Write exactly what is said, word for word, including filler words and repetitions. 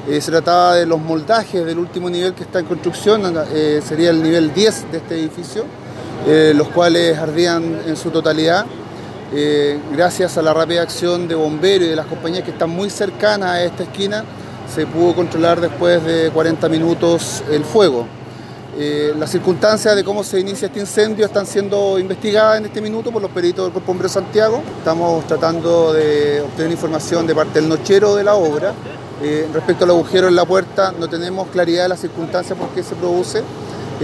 Eh, se trataba de los moldajes del último nivel que está en construcción, eh, sería el nivel diez de este edificio, eh, los cuales ardían en su totalidad. Eh, gracias a la rápida acción de bomberos y de las compañías que están muy cercanas a esta esquina, se pudo controlar después de cuarenta minutos el fuego. Eh, las circunstancias de cómo se inicia este incendio están siendo investigadas en este minuto por los peritos del Cuerpo Bombero Santiago. Estamos tratando de obtener información de parte del nochero de la obra. Eh, respecto al agujero en la puerta, no tenemos claridad de las circunstancias por qué se produce.